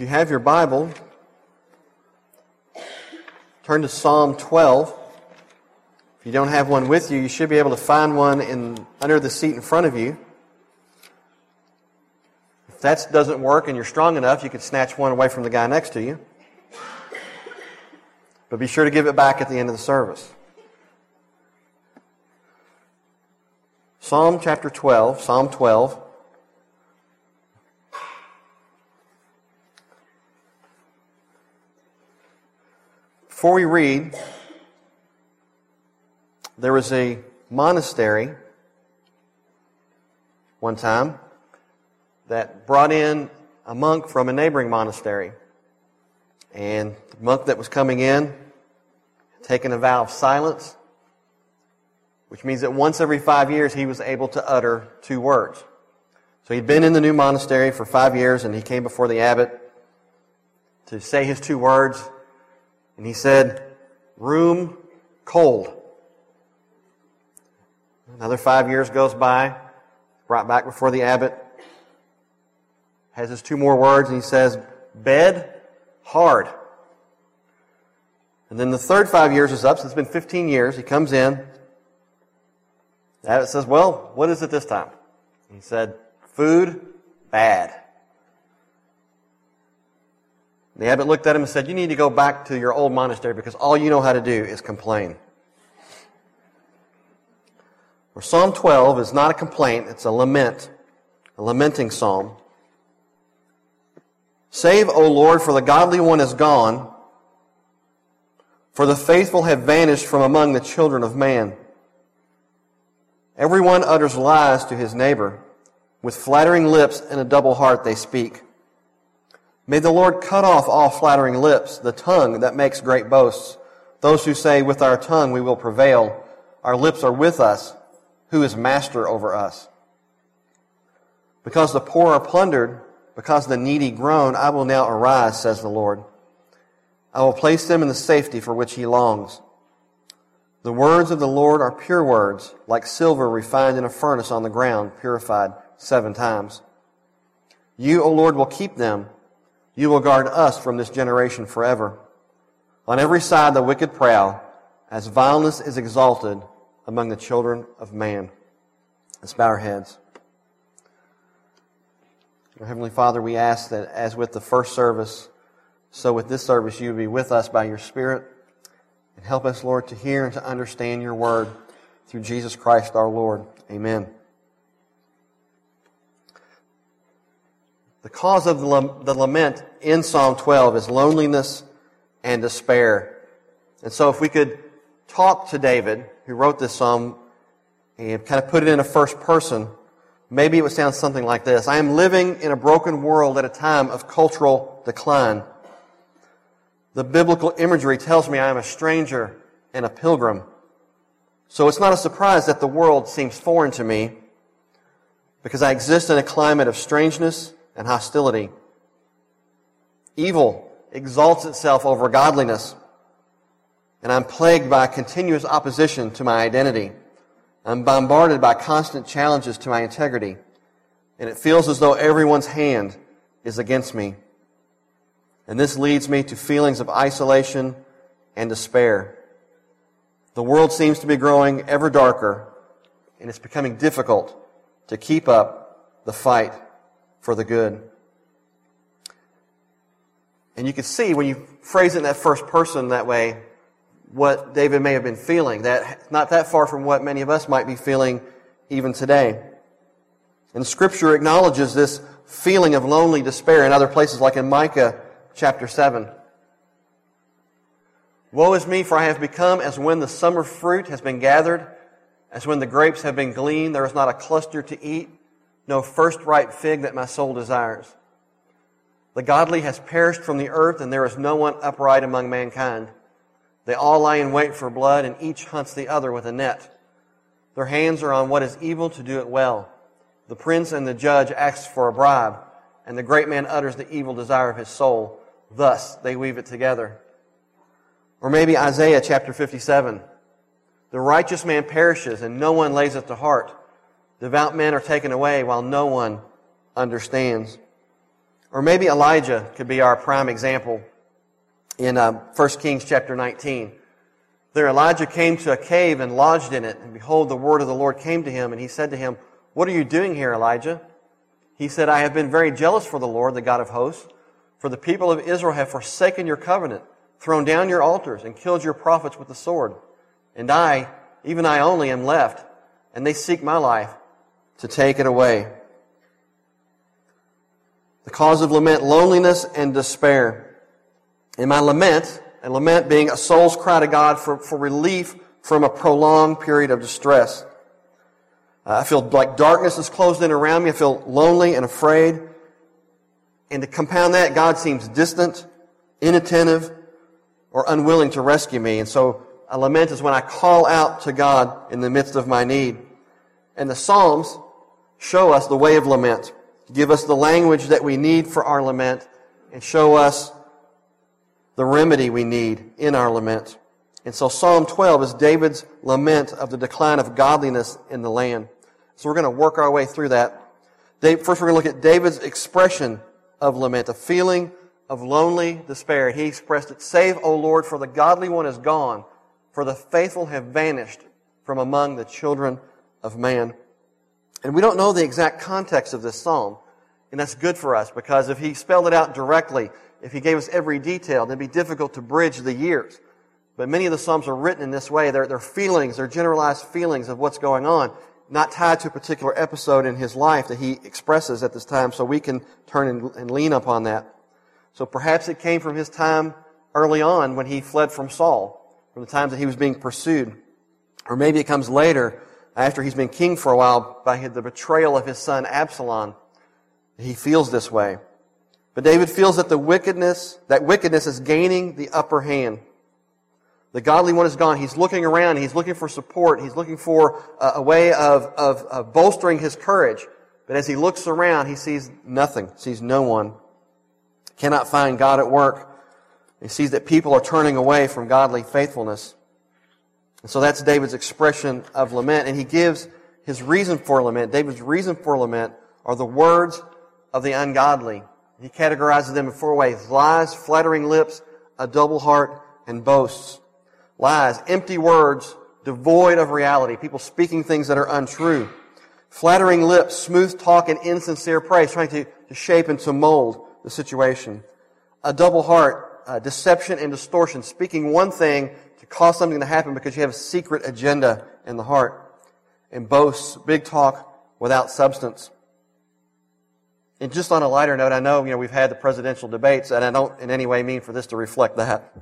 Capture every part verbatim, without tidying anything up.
you have your Bible, turn to Psalm twelve. If you don't have one with you, you should be able to find one in under the seat in front of you. If that doesn't work and you're strong enough, you could snatch one away from the guy next to you. But be sure to give it back at the end of the service. Psalm chapter twelve, Psalm twelve. Before we read, there was a monastery one time that brought in a monk from a neighboring monastery. And the monk that was coming in had taken a vow of silence, which means that once every five years he was able to utter two words. So he'd been in the new monastery for five years and he came before the abbot to say his two words. And he said, "Room cold." Another five years goes by, brought back before the abbot, has his two more words, and he says, "Bed hard." And then the third five years is up, so it's been fifteen years. He comes in. The abbot says, "Well, what is it this time?" He said, "Food bad." The abbot looked at him and said, "You need to go back to your old monastery because all you know how to do is complain." Well, Psalm twelve is not a complaint, it's a lament, a lamenting psalm. "Save, O Lord, for the godly one is gone, for the faithful have vanished from among the children of man. Everyone utters lies to his neighbor. With flattering lips and a double heart they speak. May the Lord cut off all flattering lips, the tongue that makes great boasts. Those who say, 'With our tongue we will prevail. Our lips are with us. Who is master over us?' Because the poor are plundered, because the needy groan, I will now arise, says the Lord. I will place them in the safety for which he longs. The words of the Lord are pure words, like silver refined in a furnace on the ground, purified seven times. You, O Lord, will keep them. You will guard us from this generation forever. On every side the wicked prowl, as vileness is exalted among the children of man." Let's bow our heads. Our Heavenly Father, we ask that as with the first service, so with this service you would be with us by your Spirit and help us, Lord, to hear and to understand your word through Jesus Christ our Lord. Amen. The cause of the lament in Psalm twelve is loneliness and despair. And so if we could talk to David, who wrote this psalm, and kind of put it in a first person, maybe it would sound something like this. "I am living in a broken world at a time of cultural decline. The biblical imagery tells me I am a stranger and a pilgrim. So it's not a surprise that the world seems foreign to me, because I exist in a climate of strangeness and hostility. Evil exalts itself over godliness, and I'm plagued by continuous opposition to my identity. I'm bombarded by constant challenges to my integrity, and it feels as though everyone's hand is against me. And this leads me to feelings of isolation and despair. The world seems to be growing ever darker, and it's becoming difficult to keep up the fight for the good." And you can see when you phrase it in that first person that way, what David may have been feeling. That not that far from what many of us might be feeling even today. And Scripture acknowledges this feeling of lonely despair in other places, like in Micah chapter seven. "Woe is me, for I have become as when the summer fruit has been gathered, as when the grapes have been gleaned. There is not a cluster to eat, no first ripe fig that my soul desires. The godly has perished from the earth, and there is no one upright among mankind. They all lie in wait for blood, and each hunts the other with a net. Their hands are on what is evil to do it well. The prince and the judge asks for a bribe, and the great man utters the evil desire of his soul. Thus they weave it together." Or maybe Isaiah chapter fifty-seven. "The righteous man perishes, and no one lays it to heart. Devout men are taken away, while no one understands." Or maybe Elijah could be our prime example in uh, First Kings chapter nineteen. There Elijah came to a cave and lodged in it, and behold, the word of the Lord came to him, and he said to him, "What are you doing here, Elijah?" He said, "I have been very jealous for the Lord, the God of hosts, for the people of Israel have forsaken your covenant, thrown down your altars, and killed your prophets with the sword. And I, even I only, am left, and they seek my life to take it away." The cause of lament, loneliness and despair. In my lament, a lament being a soul's cry to God for, for relief from a prolonged period of distress. Uh, I feel like darkness is closed in around me. I feel lonely and afraid. And to compound that, God seems distant, inattentive, or unwilling to rescue me. And so a lament is when I call out to God in the midst of my need. And the Psalms show us the way of lament, give us the language that we need for our lament, and show us the remedy we need in our lament. And so Psalm twelve is David's lament of the decline of godliness in the land. So we're going to work our way through that. First we're going to look at David's expression of lament, a feeling of lonely despair. He expressed it, "Save, O Lord, for the godly one is gone, for the faithful have vanished from among the children of man." And we don't know the exact context of this psalm, and that's good for us, because if he spelled it out directly, if he gave us every detail, it'd be difficult to bridge the years. But many of the Psalms are written in this way. They're, they're feelings, they're generalized feelings of what's going on, not tied to a particular episode in his life that he expresses at this time, so we can turn and, and lean upon that. So perhaps it came from his time early on when he fled from Saul, from the times that he was being pursued. Or maybe it comes later, after he's been king for a while, by the betrayal of his son Absalom. He feels this way. But David feels that the wickedness, that wickedness is gaining the upper hand. The godly one is gone. He's looking around. He's looking for support. He's looking for a, a way of, of, of bolstering his courage. But as he looks around, he sees nothing, sees no one. Cannot find God at work. He sees that people are turning away from godly faithfulness. And so that's David's expression of lament. And he gives his reason for lament. David's reason for lament are the words of the ungodly. He categorizes them in four ways: lies, flattering lips, a double heart, and boasts. Lies, empty words, devoid of reality. People speaking things that are untrue. Flattering lips, smooth talk, and insincere praise, trying to, to shape and to mold the situation. A double heart, uh, deception and distortion, speaking one thing to cause something to happen because you have a secret agenda in the heart. And boasts, big talk without substance. And just on a lighter note, I know, you know, we've had the presidential debates, and I don't in any way mean for this to reflect that.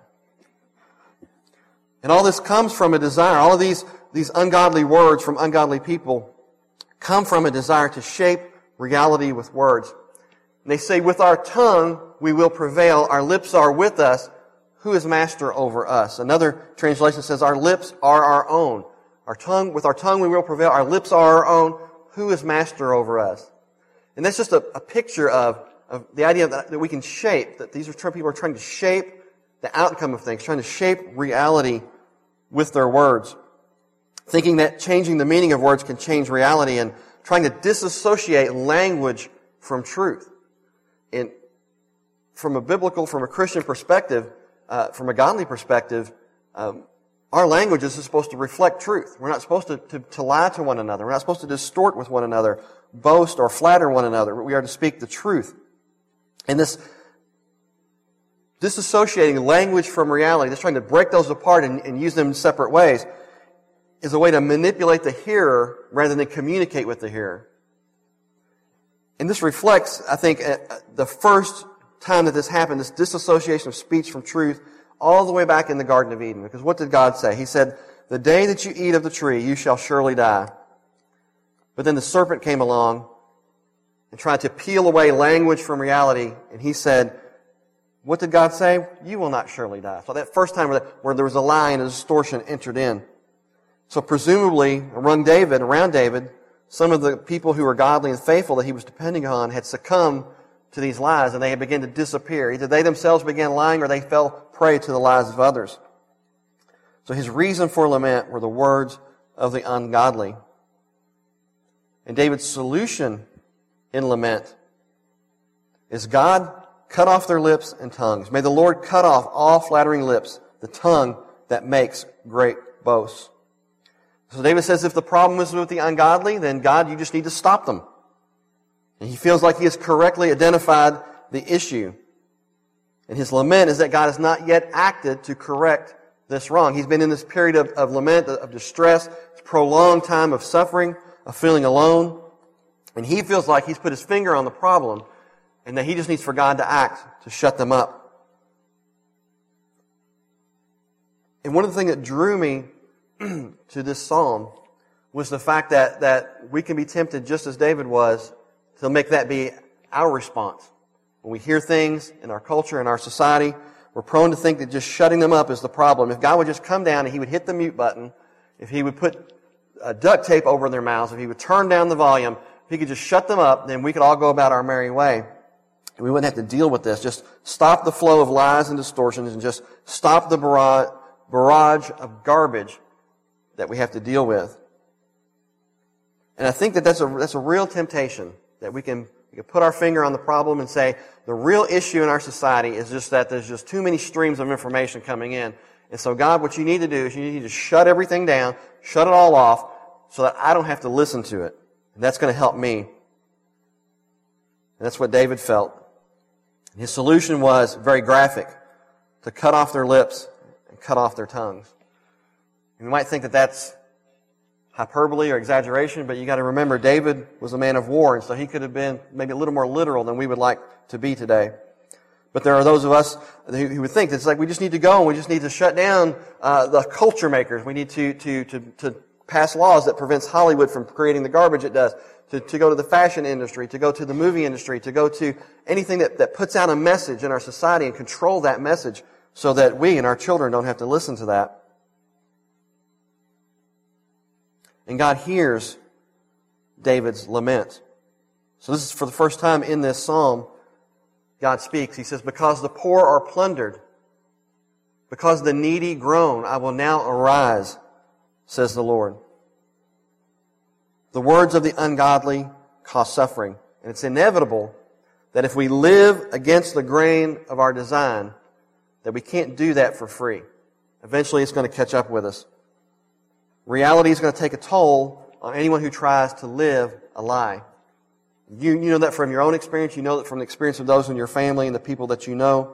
And all this comes from a desire. All of these, these ungodly words from ungodly people come from a desire to shape reality with words. And they say, "With our tongue we will prevail. Our lips are with us. Who is master over us?" Another translation says, "Our lips are our own." Our tongue, with our tongue we will prevail. Our lips are our own. Who is master over us? And that's just a, a picture of, of the idea that, that we can shape, that these are people are trying to shape the outcome of things, trying to shape reality with their words. Thinking that changing the meaning of words can change reality, and trying to disassociate language from truth. And from a biblical, from a Christian perspective, uh, from a godly perspective, um, our language is supposed to reflect truth. We're not supposed to, to, to lie to one another. We're not supposed to distort with one another, boast or flatter one another. We are to speak the truth. And this disassociating language from reality, just trying to break those apart and, and use them in separate ways, is a way to manipulate the hearer rather than communicate with the hearer. And this reflects, I think, the first time that this happened, this disassociation of speech from truth, all the way back in the Garden of Eden. Because what did God say? He said, "The day that you eat of the tree, you shall surely die." But then the serpent came along and tried to peel away language from reality, and he said, what did God say? "You will not surely die." So that first time where, where there was a lie and a distortion entered in. So presumably, around David, around David, some of the people who were godly and faithful that he was depending on had succumbed to these lies, and they had begun to disappear. Either they themselves began lying, or they fell prey to the lies of others. So his reason for lament were the words of the ungodly. And David's solution in lament is God cut off their lips and tongues. May the Lord cut off all flattering lips, the tongue that makes great boasts. So David says if the problem is with the ungodly, then God, you just need to stop them. And he feels like he has correctly identified the issue. And his lament is that God has not yet acted to correct this wrong. He's been in this period of, of lament, of distress, prolonged time of suffering, of feeling alone. And he feels like he's put his finger on the problem and that he just needs for God to act to shut them up. And one of the things that drew me to this psalm was the fact that, that we can be tempted, just as David was, to make that be our response. When we hear things in our culture, in our society, we're prone to think that just shutting them up is the problem. If God would just come down and He would hit the mute button, if He would put uh, duct tape over their mouths, if He would turn down the volume, if He could just shut them up, then we could all go about our merry way. And we wouldn't have to deal with this. Just stop the flow of lies and distortions and just stop the barrage, barrage of garbage that we have to deal with. And I think that that's a, that's a real temptation, that we can, we can put our finger on the problem and say, the real issue in our society is just that there's just too many streams of information coming in. And so God, what you need to do is you need to shut everything down, shut it all off, so that I don't have to listen to it. And that's going to help me. And that's what David felt. His solution was very graphic, to cut off their lips and cut off their tongues. And you might think that that's hyperbole or exaggeration, but you got to remember David was a man of war, and so he could have been maybe a little more literal than we would like to be today. But there are those of us who would think that it's like we just need to go and we just need to shut down uh, the culture makers. We need to, to, to, to pass laws that prevents Hollywood from creating the garbage it does, to, to go to the fashion industry, to go to the movie industry, to go to anything that, that puts out a message in our society and control that message so that we and our children don't have to listen to that. And God hears David's lament. So this is for the first time in this psalm, God speaks. He says, because the poor are plundered, because the needy groan, I will now arise, says the Lord. The words of the ungodly cause suffering. And it's inevitable that if we live against the grain of our design, that we can't do that for free. Eventually it's going to catch up with us. Reality is going to take a toll on anyone who tries to live a lie. You, you know that from your own experience. You know that from the experience of those in your family and the people that you know.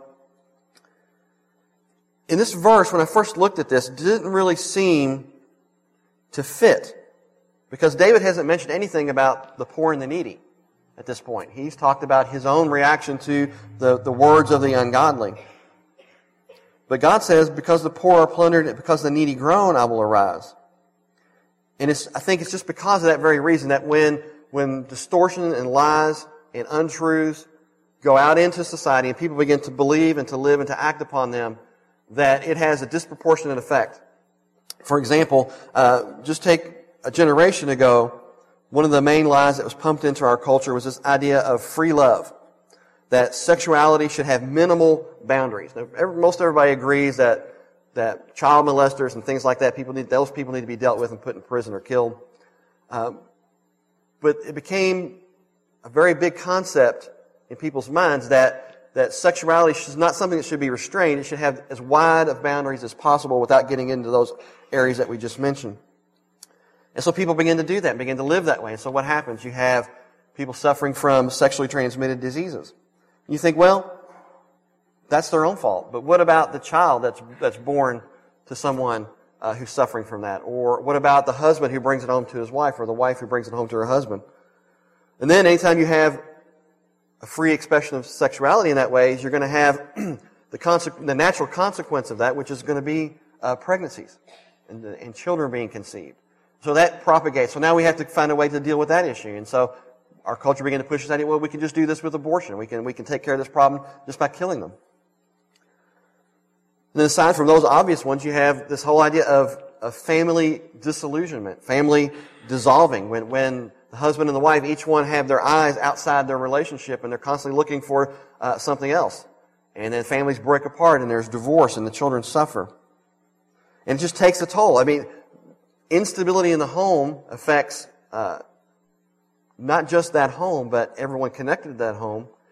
In this verse, when I first looked at this, it didn't really seem to fit. Because David hasn't mentioned anything about the poor and the needy at this point. He's talked about his own reaction to the, the words of the ungodly. But God says, because the poor are plundered, because the needy groan, I will arise. And it's, I think it's just because of that very reason that when, when distortion and lies and untruths go out into society and people begin to believe and to live and to act upon them, that it has a disproportionate effect. For example, uh, just take a generation ago, one of the main lies that was pumped into our culture was this idea of free love, that sexuality should have minimal boundaries. Now, every, most everybody agrees that that child molesters and things like that, people need, those people need to be dealt with and put in prison or killed. Um, but it became a very big concept in people's minds that, that sexuality is not something that should be restrained. It should have as wide of boundaries as possible without getting into those areas that we just mentioned. And so people begin to do that, and begin to live that way. And so what happens? You have people suffering from sexually transmitted diseases. And you think, well, that's their own fault. But what about the child that's that's born to someone uh, who's suffering from that? Or what about the husband who brings it home to his wife, or the wife who brings it home to her husband? And then anytime you have a free expression of sexuality in that way, is you're going to have the conse- the natural consequence of that, which is going to be uh, pregnancies and, and children being conceived. So that propagates. So now we have to find a way to deal with that issue. And so our culture began to push us idea, well, we can just do this with abortion. We can we can take care of this problem just by killing them. And then aside from those obvious ones, you have this whole idea of, of family disillusionment, family dissolving, when, when the husband and the wife, each one have their eyes outside their relationship and they're constantly looking for uh, something else. And then families break apart and there's divorce and the children suffer. And it just takes a toll. I mean, instability in the home affects uh, not just that home, but everyone connected to that home.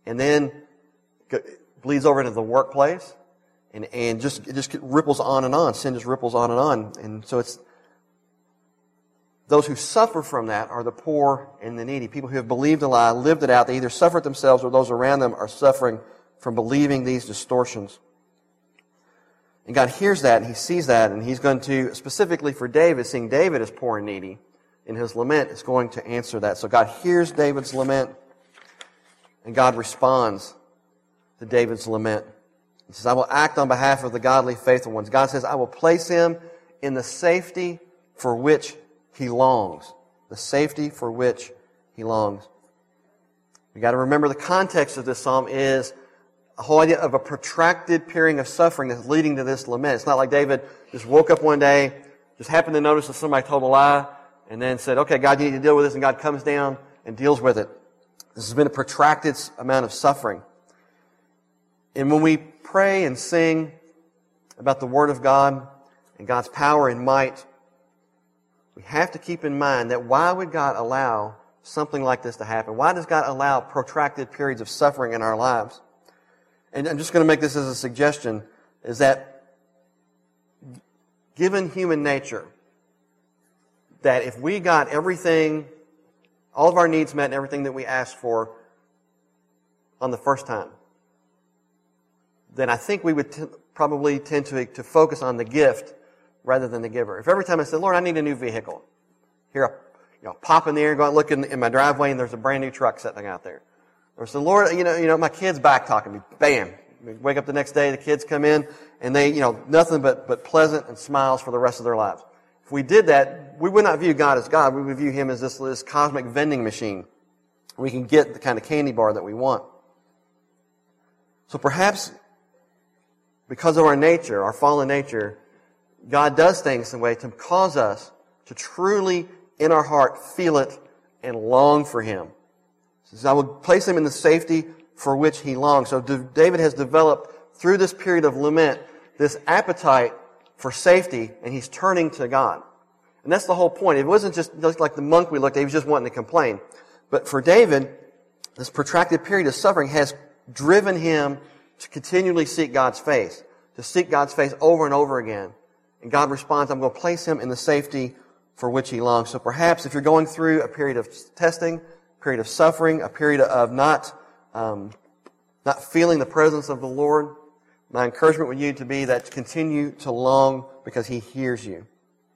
and then bleeds over into the workplace, and, and just, it just ripples on and on. Sin just ripples on and on. And so it's, those who suffer from that are the poor and the needy. People who have believed a lie, lived it out. They either suffer it themselves or those around them are suffering from believing these distortions. And God hears that and He sees that, and He's going to, specifically for David, seeing David as poor and needy in his lament, is going to answer that. So God hears David's lament, and God responds to David's lament. He says, I will act on behalf of the godly faithful ones. God says, I will place him in the safety for which he longs. The safety for which he longs. We've got to remember the context of this psalm is a whole idea of a protracted period of suffering that's leading to this lament. It's not like David just woke up one day, just happened to notice that somebody told a lie, and then said, okay, God, you need to deal with this, and God comes down and deals with it. This has been a protracted amount of suffering. And when we pray and sing about the Word of God and God's power and might, we have to keep in mind that why would God allow something like this to happen? Why does God allow protracted periods of suffering in our lives? And I'm just going to make this as a suggestion, is that given human nature, that if we got everything, all of our needs met and everything that we asked for on the first time, then I think we would t- probably tend to, to focus on the gift rather than the giver. If every time I said, Lord, I need a new vehicle, here I you know, pop in the air, go out and look in, in my driveway, and there's a brand new truck sitting out there. Or say, Lord, you know, you know, my kid's back talking to me. Bam. We wake up the next day, the kids come in, and they, you know, nothing but, but pleasant and smiles for the rest of their lives. If we did that, we would not view God as God. We would view Him as this, this cosmic vending machine. We can get the kind of candy bar that we want. So perhaps because of our nature, our fallen nature, God does things in a way to cause us to truly, in our heart, feel it and long for Him. He says, I will place him in the safety for which he longs. So David has developed, through this period of lament, this appetite for safety, and he's turning to God. And that's the whole point. It wasn't just like the monk we looked at, he was just wanting to complain. But for David, this protracted period of suffering has driven him to continually seek God's face, to seek God's face over and over again. And God responds, I'm going to place him in the safety for which he longs. So perhaps if you're going through a period of testing, a period of suffering, a period of not, um, not feeling the presence of the Lord, my encouragement with you to be that continue to long because He hears you.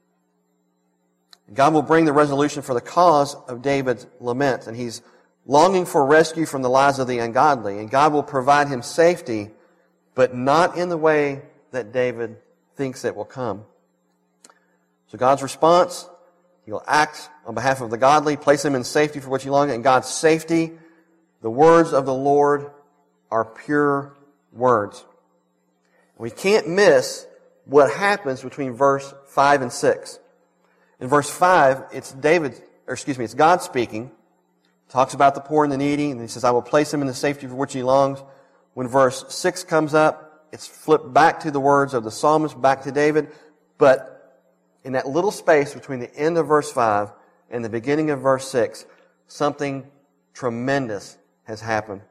God will bring the resolution for the cause of David's lament, and he's longing for rescue from the lies of the ungodly, and God will provide him safety, but not in the way that David thinks it will come. So God's response, He will act on behalf of the godly, place them in safety for which he longs, and God's safety, the words of the Lord are pure words. We can't miss what happens between verse five and six. In verse five, it's David, or excuse me, it's God speaking. Talks about the poor and the needy, and He says, I will place him in the safety for which he longs. When verse six comes up, it's flipped back to the words of the psalmist, back to David. But in that little space between the end of verse five and the beginning of verse six, something tremendous has happened.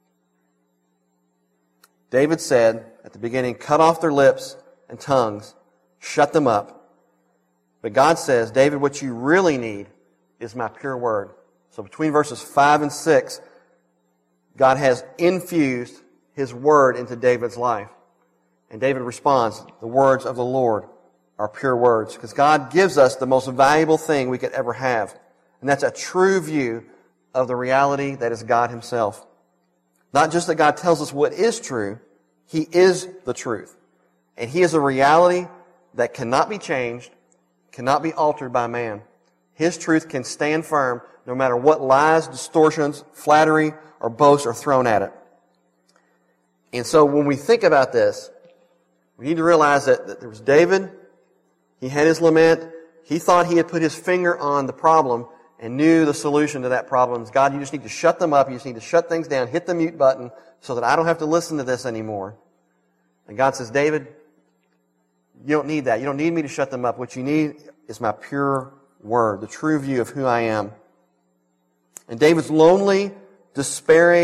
David said at the beginning, cut off their lips and tongues, shut them up. But God says, David, what you really need is my pure word. So between verses five and six, God has infused His word into David's life. And David responds, the words of the Lord are pure words. Because God gives us the most valuable thing we could ever have. And that's a true view of the reality that is God Himself. Not just that God tells us what is true, He is the truth. And He is a reality that cannot be changed, cannot be altered by man. His truth can stand firm no matter what lies, distortions, flattery, or boasts are thrown at it. And so when we think about this, we need to realize that, that there was David, he had his lament, he thought he had put his finger on the problem and knew the solution to that problem. God, you just need to shut them up, you just need to shut things down, hit the mute button so that I don't have to listen to this anymore. And God says, David, you don't need that. You don't need me to shut them up. What you need is my pure word, the true view of who I am. And David's lonely, despairing,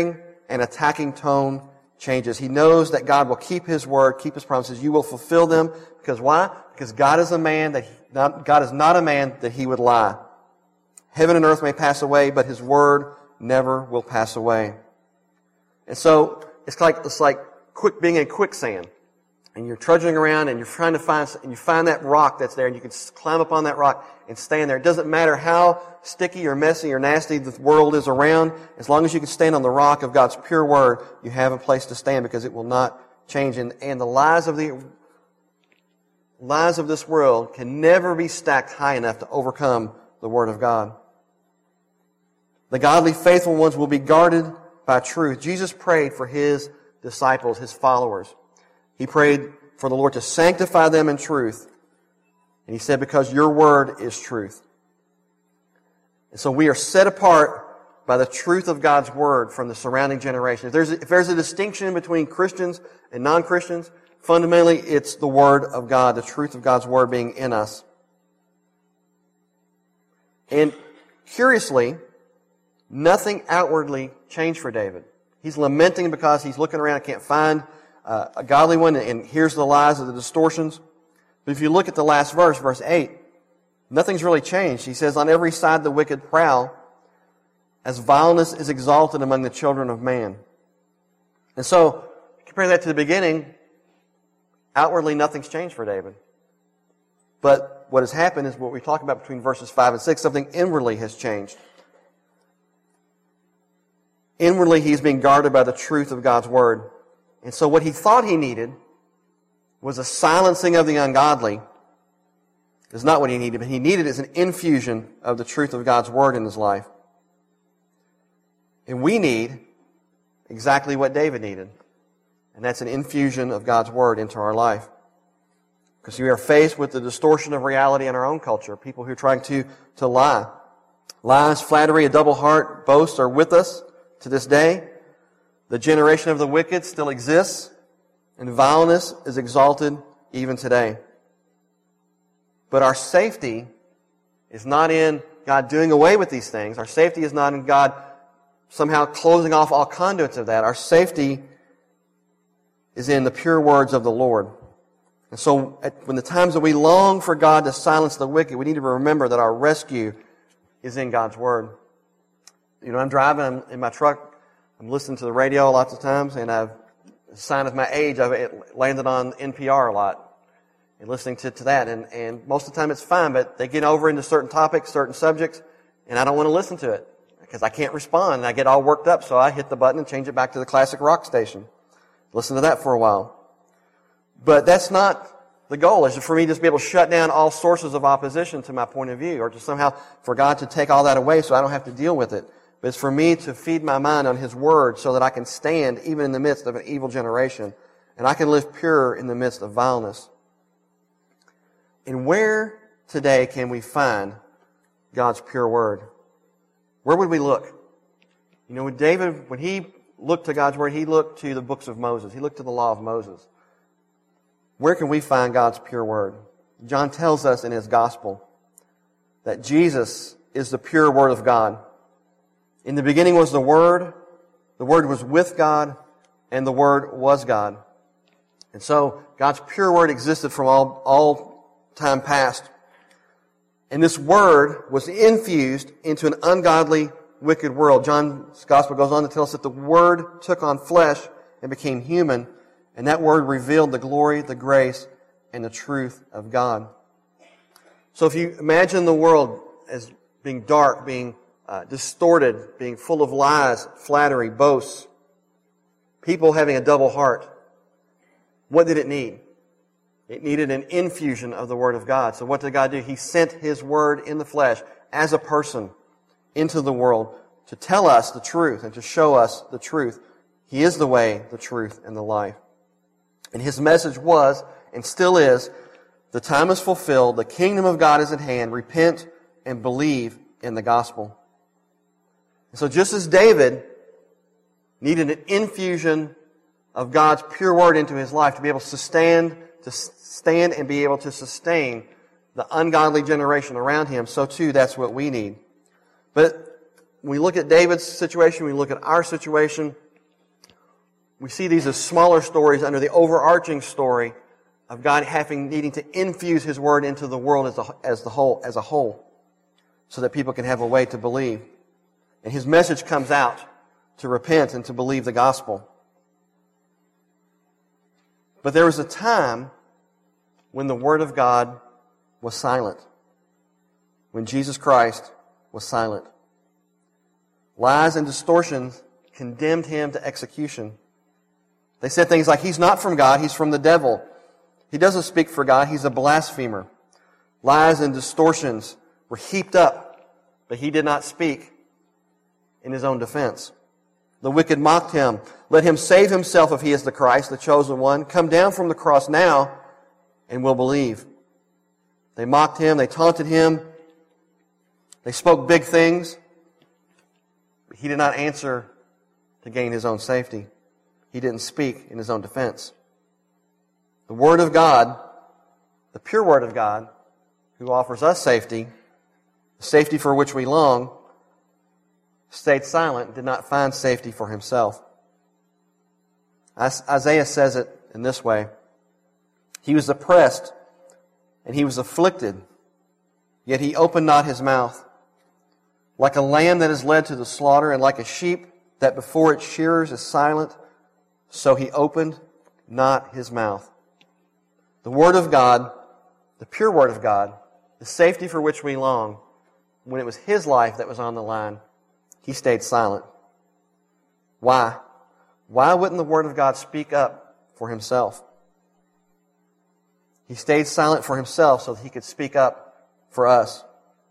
and attacking tone changes. He knows that God will keep His word, keep His promises. You will fulfill them. Because why? Because God is a man that he, not, God is not a man that He would lie. Heaven and earth may pass away, but His word never will pass away. And so it's like it's like quick being in quicksand, and you're trudging around and you're trying to find and you find that rock that's there, and you can climb up on that rock and stay in there. It doesn't matter how sticky or messy or nasty the world is around, as long as you can stand on the rock of God's pure word, you have a place to stand because it will not change. And, and the lies of the lies of this world can never be stacked high enough to overcome the word of God. The godly, faithful ones will be guarded by truth. Jesus prayed for His disciples, His followers. He prayed for the Lord to sanctify them in truth. And He said, because your word is truth. And so we are set apart by the truth of God's word from the surrounding generation. If there's a, if there's a distinction between Christians and non-Christians, fundamentally it's the word of God, the truth of God's word being in us. And curiously, nothing outwardly changed for David. He's lamenting because he's looking around and can't find uh, a godly one, and here's the lies of the distortions. But if you look at the last verse, verse eight, nothing's really changed. He says, on every side the wicked prowl, as vileness is exalted among the children of man. And so, compare that to the beginning, outwardly nothing's changed for David. But what has happened is what we talk about between verses five and six, something inwardly has changed. Inwardly, he's being guarded by the truth of God's word. And so what he thought he needed was a silencing of the ungodly. Is not what he needed, but he needed is an infusion of the truth of God's word in his life. And we need exactly what David needed. And that's an infusion of God's word into our life. Because we are faced with the distortion of reality in our own culture. People who are trying to, to lie. Lies, flattery, a double heart, boasts are with us to this day. The generation of the wicked still exists, and vileness is exalted even today. But our safety is not in God doing away with these things. Our safety is not in God somehow closing off all conduits of that. Our safety is in the pure words of the Lord. And so at, when the times that we long for God to silence the wicked, we need to remember that our rescue is in God's word. You know, I'm driving I'm in my truck, I'm listening to the radio lots of times, and I've, a sign of my age, I've landed on N P R a lot and listening to, to that. And, and most of the time it's fine, but they get over into certain topics, certain subjects, and I don't want to listen to it because I can't respond, and I get all worked up, so I hit the button and change it back to the classic rock station. Listen to that for a while. But that's not the goal, is for me to just be able to shut down all sources of opposition to my point of view, or to somehow for God to take all that away so I don't have to deal with it. But it's for me to feed my mind on His Word so that I can stand even in the midst of an evil generation, and I can live pure in the midst of vileness. And where today can we find God's pure Word? Where would we look? You know, when David, when he looked to God's Word, he looked to the books of Moses. He looked to the law of Moses. Where can we find God's pure Word? John tells us in his Gospel that Jesus is the pure Word of God. In the beginning was the Word, the Word was with God, and the Word was God. And so God's pure Word existed from all, all time past. And this Word was infused into an ungodly, wicked world. John's Gospel goes on to tell us that the Word took on flesh and became human, and that Word revealed the glory, the grace, and the truth of God. So if you imagine the world as being dark, being uh, distorted, being full of lies, flattery, boasts, people having a double heart, what did it need? It needed an infusion of the Word of God. So what did God do? He sent His Word in the flesh as a person into the world to tell us the truth and to show us the truth. He is the way, the truth, and the life. And His message was, and still is, the time is fulfilled, the kingdom of God is at hand, repent and believe in the gospel. And so just as David needed an infusion of God's pure word into his life to be able to stand, to stand and be able to sustain the ungodly generation around him, so too that's what we need. But when we look at David's situation, we look at our situation, we see these as smaller stories under the overarching story of God having needing to infuse His Word into the world as a, as the whole, as a whole, so that people can have a way to believe. And His message comes out to repent and to believe the gospel. But there was a time when the Word of God was silent, when Jesus Christ was silent. Lies and distortions condemned Him to execution. They said things like, He's not from God, He's from the devil. He doesn't speak for God, He's a blasphemer. Lies and distortions were heaped up, but He did not speak in His own defense. The wicked mocked Him. Let Him save Himself if He is the Christ, the chosen one. Come down from the cross now, and we'll believe. They mocked Him, they taunted Him, they spoke big things, but He did not answer to gain His own safety. He didn't speak in His own defense. The Word of God, the pure Word of God, who offers us safety, the safety for which we long, stayed silent, did not find safety for Himself. Isaiah says it in this way: He was oppressed and He was afflicted, yet He opened not His mouth. Like a lamb that is led to the slaughter, and like a sheep that before its shearers is silent, so He opened not His mouth. The Word of God, the pure Word of God, the safety for which we long, when it was His life that was on the line, He stayed silent. Why? Why wouldn't the Word of God speak up for Himself? He stayed silent for Himself so that He could speak up for us.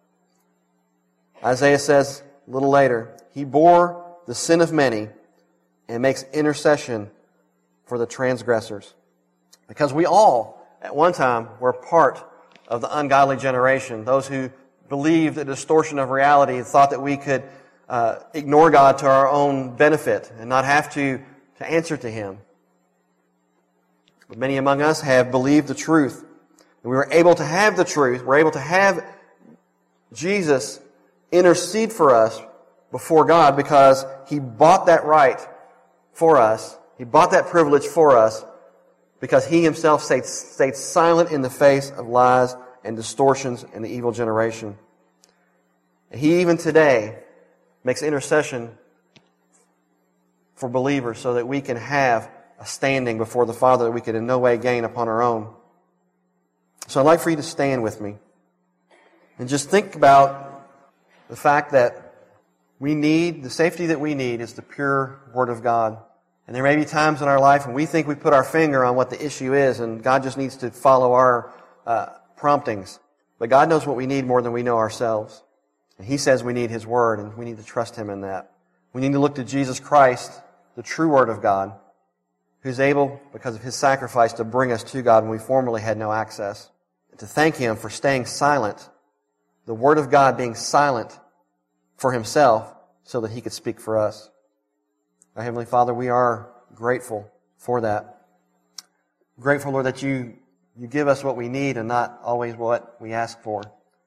Isaiah says a little later, He bore the sin of many and makes intercession for the transgressors. Because we all, at one time, were part of the ungodly generation, those who believed the distortion of reality and thought that we could uh, ignore God to our own benefit and not have to, to answer to Him. But many among us have believed the truth, and we were able to have the truth. We're able to have Jesus intercede for us before God because He bought that right for us. He bought that privilege for us because He Himself stayed, stayed silent in the face of lies and distortions in the evil generation. And He even today makes intercession for believers so that we can have a standing before the Father that we could in no way gain upon our own. So I'd like for you to stand with me and just think about the fact that we need, the safety that we need is the pure Word of God. And there may be times in our life when we think we put our finger on what the issue is and God just needs to follow our uh, promptings. But God knows what we need more than we know ourselves. And He says we need His Word, and we need to trust Him in that. We need to look to Jesus Christ, the true Word of God, who's able, because of His sacrifice, to bring us to God when we formerly had no access. And to thank Him for staying silent, the Word of God being silent for Himself so that He could speak for us. Our Heavenly Father, we are grateful for that. Grateful, Lord, that You, you give us what we need and not always what we ask for.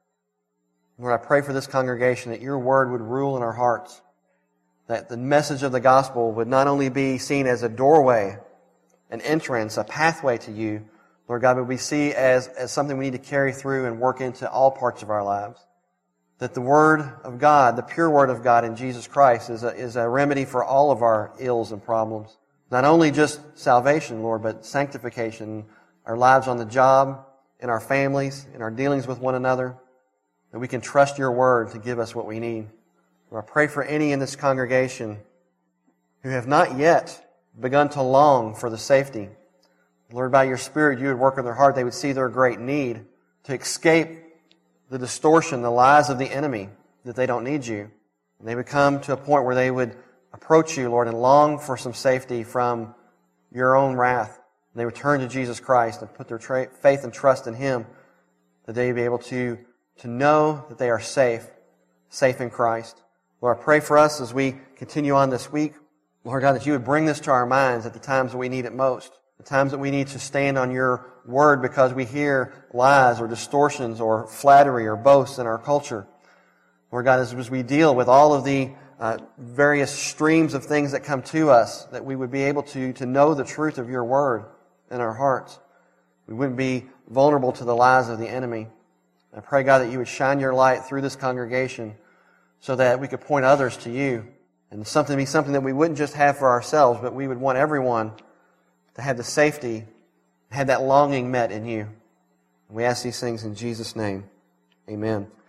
Lord, I pray for this congregation that Your Word would rule in our hearts, that the message of the gospel would not only be seen as a doorway, an entrance, a pathway to You, Lord God, but we see as, as something we need to carry through and work into all parts of our lives. That the Word of God, the pure Word of God in Jesus Christ is a, is a remedy for all of our ills and problems. Not only just salvation, Lord, but sanctification, our lives on the job, in our families, in our dealings with one another, that we can trust Your Word to give us what we need. Lord, I pray for any in this congregation who have not yet begun to long for the safety. Lord, by Your Spirit, You would work in their heart. They would see their great need to escape the distortion, the lies of the enemy, that they don't need You. And they would come to a point where they would approach You, Lord, and long for some safety from Your own wrath. And they would turn to Jesus Christ and put their tra- faith and trust in Him, that they would be able to, to know that they are safe, safe in Christ. Lord, I pray for us as we continue on this week, Lord God, that You would bring this to our minds at the times that we need it most. The times that we need to stand on Your Word because we hear lies or distortions or flattery or boasts in our culture. Lord God, as we deal with all of the uh, various streams of things that come to us, that we would be able to, to know the truth of your word in our hearts. We wouldn't be vulnerable to the lies of the enemy. I pray, God, that you would shine your light through this congregation so that we could point others to you, and something be something that we wouldn't just have for ourselves, but we would want everyone to have the safety, have that longing met in you. And we ask these things in Jesus' name. Amen.